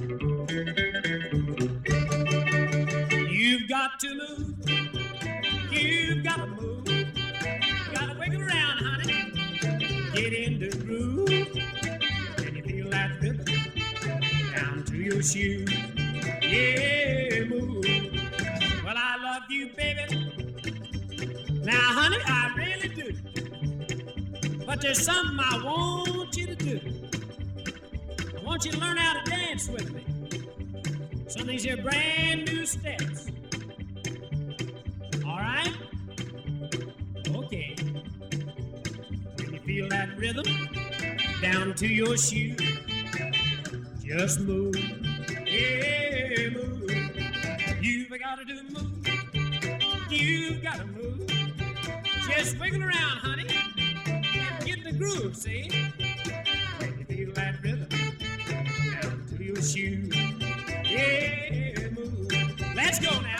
You've got to move. You've got to move. Got to wiggle around, honey. Get in the groove. Can you feel that rhythm down to your shoes? Yeah, move. Well, I love you, baby. Now, honey, I really do. But there's something I want you to do. I want you to learn how to dance with me. Some of these here brand new steps. All right? Okay. When you feel that rhythm down to your shoes, just move. Yeah, move. You've got to do move. You've got to move. Just wiggle around, honey. Get in the groove, see? When you feel that rhythm down to your shoes. Yeah, move. Let's go now.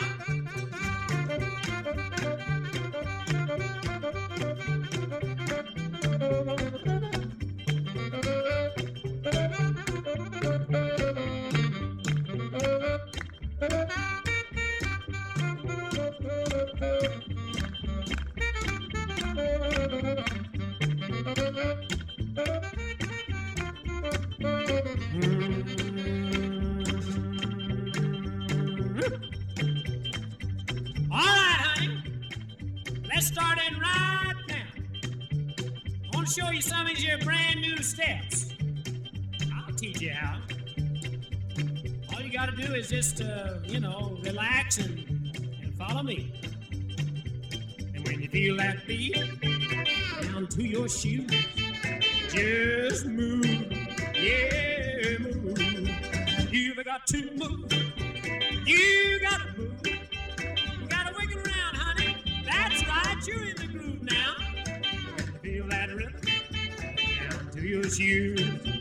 Let's start in right now. I want to show you some of your brand new steps. I'll teach you how. All you got to do is just, relax and follow me. And when you feel that beat down to your shoes, just move. Yeah, move. You've got to move. You got to move. You got to wiggle around, honey. That's right, you're in the groove now. Feel that rhythm down to your shoes.